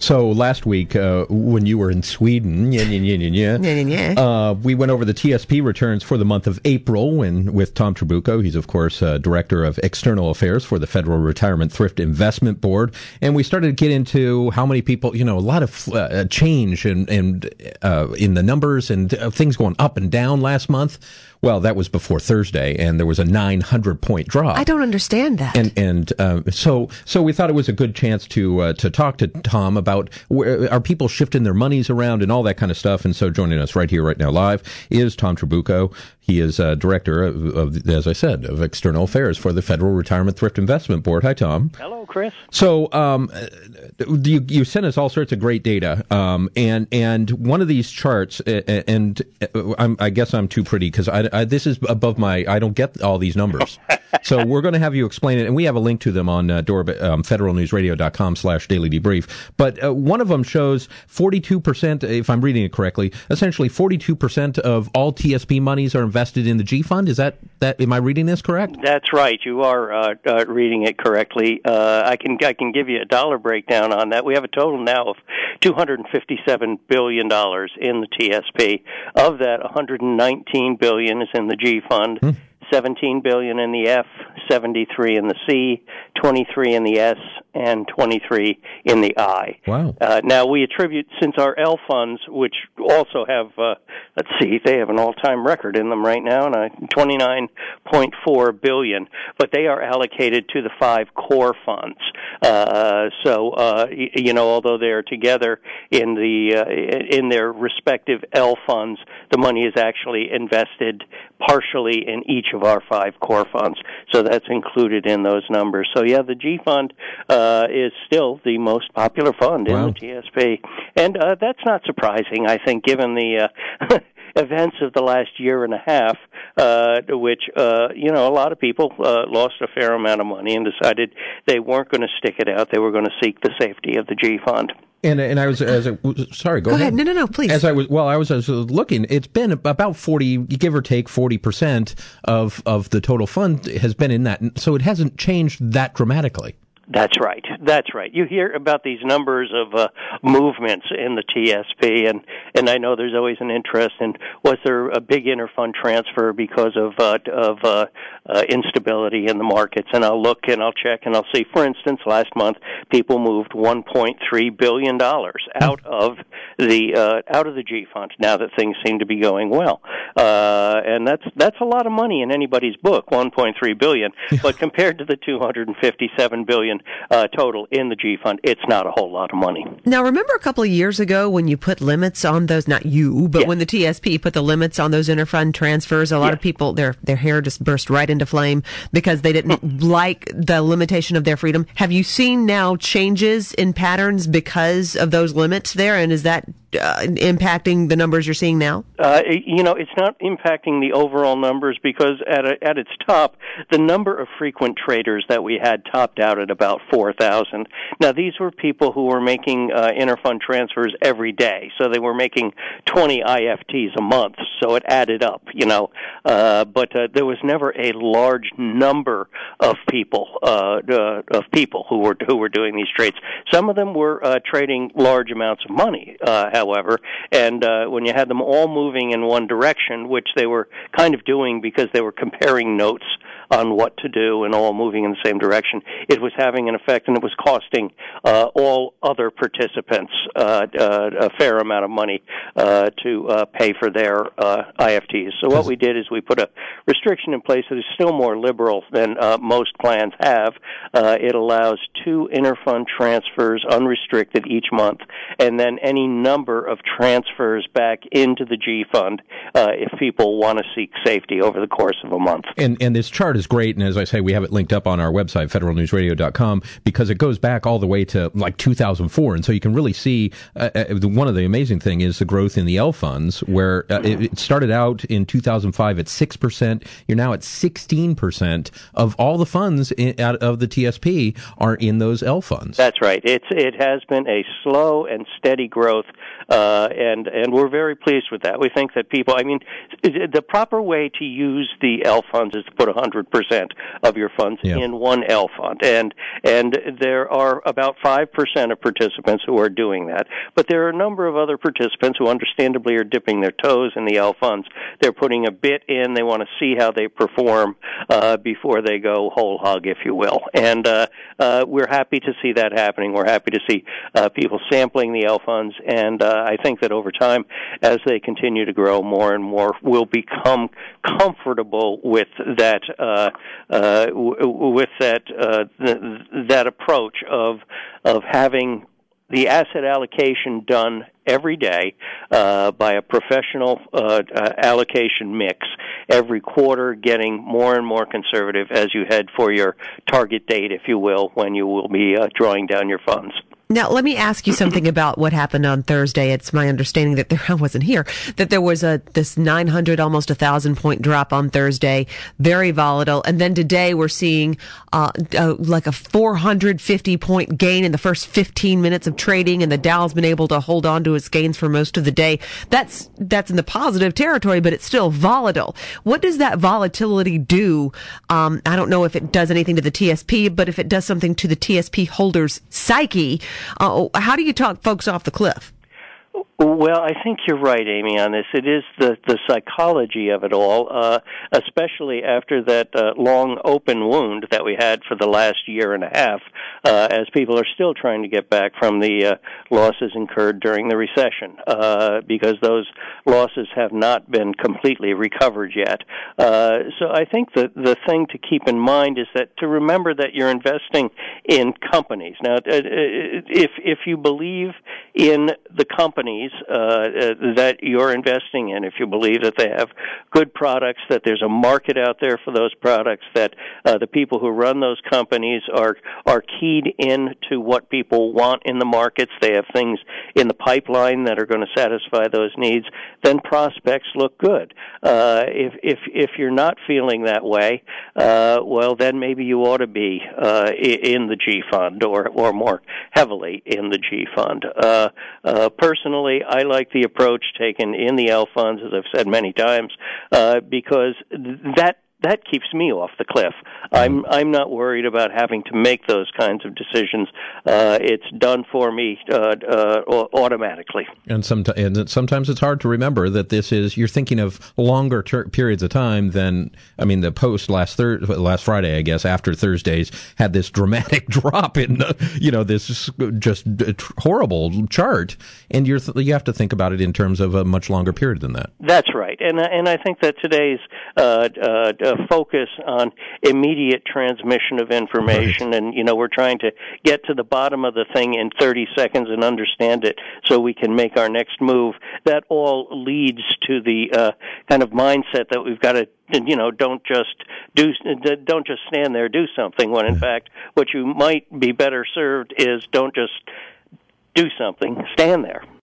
So last week, when you were in Sweden, we went over the TSP returns for the month of April with Tom Trabucco. He's, of course, Director of External Affairs for the Federal Retirement Thrift Investment Board. And we started to get into how many people, a lot of change in the numbers and things going up and down last month. Well, that was before Thursday, and there was a 900-point drop. I don't understand that. So we thought it was a good chance to talk to Tom about are people shifting their monies around and all that kind of stuff. And so joining us right here, right now, live, is Tom Trabucco. He is Director of, as I said, of External Affairs for the Federal Retirement Thrift Investment Board. Hi, Tom. Hello, Chris. So you sent us all sorts of great data, and one of these charts, and I guess I'm too pretty because this is above I don't get all these numbers. So we're going to have you explain it, and we have a link to them on federalnewsradio.com/daily debrief. But one of them shows 42%, if I'm reading it correctly, essentially 42% of all TSP monies are invested in the G Fund. Is that am I reading this correct? That's right. You are reading it correctly. I can give you a dollar breakdown on that. We have a total now of $257 billion in the TSP. Of that, $119 billion is in the G Fund. $17 billion in the F, $73 in the C, $23 in the S, and $23 in the I. Wow. Now, we attribute, since our L funds, which also have, they have an all-time record in them right now, $29.4 billion, but they are allocated to the 5 core funds. Although they are together in their respective L funds, the money is actually invested partially in each of our 5 core funds. So that's included in those numbers. So yeah, the G Fund is still the most popular fund in the TSP. And that's not surprising, I think, given the events of the last year and a half, which, a lot of people lost a fair amount of money and decided they weren't going to stick it out. They were going to seek the safety of the G Fund. And I was sorry. Go ahead. No, please. As I was looking, it's been about 40, give or take 40% of the total fund has been in that, so it hasn't changed that dramatically. That's right. You hear about these numbers of movements in the TSP, and I know there's always an interest in was there a big interfund transfer because of instability in the markets? And I'll look and I'll check and I'll see. For instance, last month people moved $1.3 billion out of the G Fund. Now that things seem to be going well, and that's a lot of money in anybody's book, $1.3 billion. But compared to the $257 billion total in the G Fund, it's not a whole lot of money. Now, remember a couple of years ago when you put limits on those, not you, but when the TSP put the limits on those interfund transfers, a lot of people, their hair just burst right into flame because they didn't like the limitation of their freedom. Have you seen now changes in patterns because of those limits there, and is that impacting the numbers you're seeing now? It's not impacting the overall numbers because at its top, the number of frequent traders that we had topped out at about 4,000. Now, these were people who were making interfund transfers every day, so they were making 20 IFTs a month, so it added up, but there was never a large number of people who were doing these trades. Some of them were trading large amounts of money, however, and when you had them all moving in one direction, which they were kind of doing because they were comparing notes on what to do and all moving in the same direction, it was having an effect, and it was costing all other participants a fair amount of money to pay for their IFTs. So what we did is we put a restriction in place that is still more liberal than most plans have. It allows 2 interfund transfers unrestricted each month, and then any number of transfers back into the G Fund if people want to seek safety over the course of a month. And this chart is great, and as I say, we have it linked up on our website, federalnewsradio.com, because it goes back all the way to like 2004, and so you can really see one of the amazing thing is the growth in the L funds, where it started out in 2005 at 6%. You're now at 16% of all the funds out of the TSP are in those L funds. That's right. It has been a slow and steady growth and we're very pleased with that. We think that people, the proper way to use the L funds is to put 100% of your funds in one L fund, and there are about 5% of participants who are doing that. But there are a number of other participants who understandably are dipping their toes in the L funds. They're putting a bit in. They want to see how they perform before they go whole hog, if you will. And we're happy to see that happening. We're happy to see people sampling the L funds, and I think that over time, as they continue to grow, more and more will become comfortable with that that approach of having the asset allocation done every day by a professional allocation mix, every quarter getting more and more conservative as you head for your target date, if you will, when you will be drawing down your funds. Now, let me ask you something about what happened on Thursday. It's my understanding that I wasn't here, that there was this 900, almost 1,000 point drop on Thursday, very volatile. And then today we're seeing like a 450 point gain in the first 15 minutes of trading, and the Dow's been able to hold on to its gains for most of the day. That's in the positive territory, but it's still volatile. What does that volatility do? I don't know if it does anything to the TSP, but if it does something to the TSP holders' psyche, how do you talk folks off the cliff? Well, I think you're right, Amy, on this. It is the psychology of it all, especially after that long open wound that we had for the last year and a half, as people are still trying to get back from the losses incurred during the recession, because those losses have not been completely recovered yet. So I think the thing to keep in mind is that to remember that you're investing in companies. Now, if you believe in the companies that you're investing in, if you believe that they have good products, that there's a market out there for those products, that the people who run those companies are keyed in to what people want in the markets, they have things in the pipeline that are going to satisfy those needs, then prospects look good. If you're not feeling that way, well, then maybe you ought to be in the G fund or more heavily in the G fund. Personally, I like the approach taken in the L funds, as I've said many times, because that keeps me off the cliff. I'm not worried about having to make those kinds of decisions. It's done for me automatically. And sometimes it's hard to remember that you're thinking of longer periods of time than, the post last Friday, I guess, after Thursday's had this dramatic drop in, this just horrible chart. And you have to think about it in terms of a much longer period than that. That's right. And I think that today's focus on immediate transmission of information, right. And we're trying to get to the bottom of the thing in 30 seconds and understand it so we can make our next move. That all leads to the kind of mindset that we've got to don't just stand there, do something, when in fact what you might be better served is don't just do something, stand there.